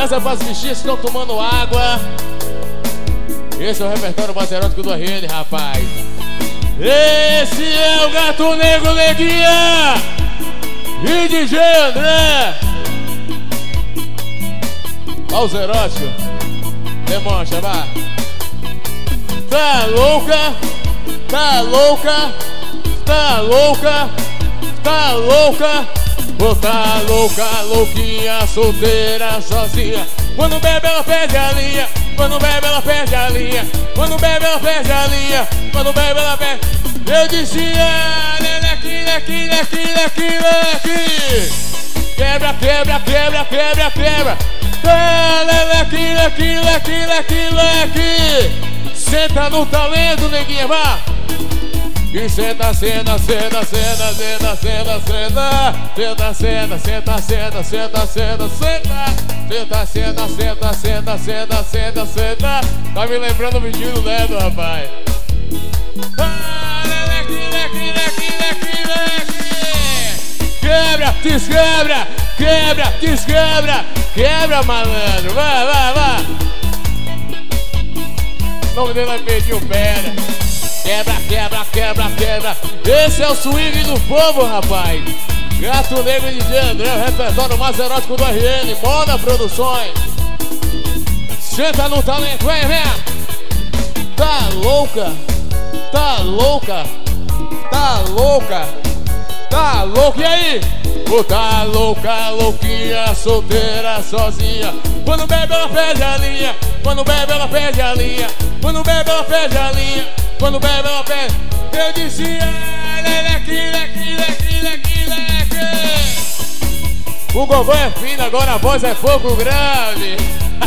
Essa é para as bichinhas que estão tomando água. Esse é o repertório mais erótico do RN, rapaz. Esse é o Gato Negro Neguinha e DJ André. Olha os eróticos. Demonstra, vai. Tá louca, tá louca, tá louca, tá louca. Ou tá louca, louquinha, solteira, sozinha. Quando bebe ela perde a linha. Quando bebe ela perde a linha. Quando bebe ela perde a linha. Quando bebe ela perde. Eu dizia leque, leque, leque, leque, leque. Quebra, quebra, quebra, quebra, quebra. Leque, leque, leque, leque, leque. Senta no talento, neguinha, vá. E senta, senta, senta, senta, senta, senta, senta. Senta, senta, senta, senta, senta, senta, senta. Senta, senta, senta, senta, senta, senta, senta. Tá me lembrando o vidinho do Ledo, rapaz. Leque, leque, leque, leque, leque. Quebra, desquebra, quebra, desquebra. Quebra, malandro, vai, vai, vai. O nome dele é Pedinho Pera. Quebra, quebra, quebra, quebra. Esse é o swing do povo, rapaz. Gato Negro e DJ André, o repertório mais erótico do RN. Moda Produções. Senta no talento, vem, vem. Tá louca, tá louca, tá louca, tá louca. E aí? Oh, tá louca, louquinha, solteira, sozinha. Quando bebe ela perde a linha. Quando bebe ela perde a linha. Quando bebe ela perde a linha. Quando bebe ela perde. Eu dizia leque, leque, leque, leque, leque. O gogó é fino, agora a voz é pouco grave.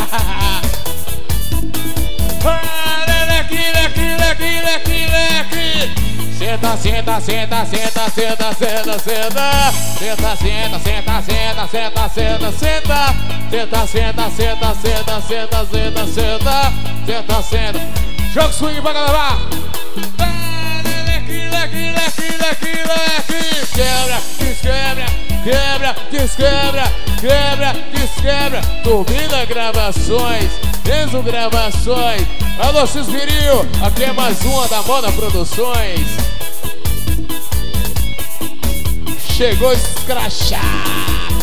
Leque, leque, leque, leque, leque. Senta, senta, senta, senta, senta, senta, senta. Senta, senta, senta, senta, senta, senta, senta. Senta, senta, senta, senta, senta, senta, senta. Senta, senta. Joga o swing pra galera. Leque, leque, leque, leque, leque. Quebra, desquebra, quebra, desquebra, quebra, desquebra. Turbina Gravações, Enzo Gravações. Alô, Cisvirinho, aqui é mais uma da Moda Produções. Chegou escrachado.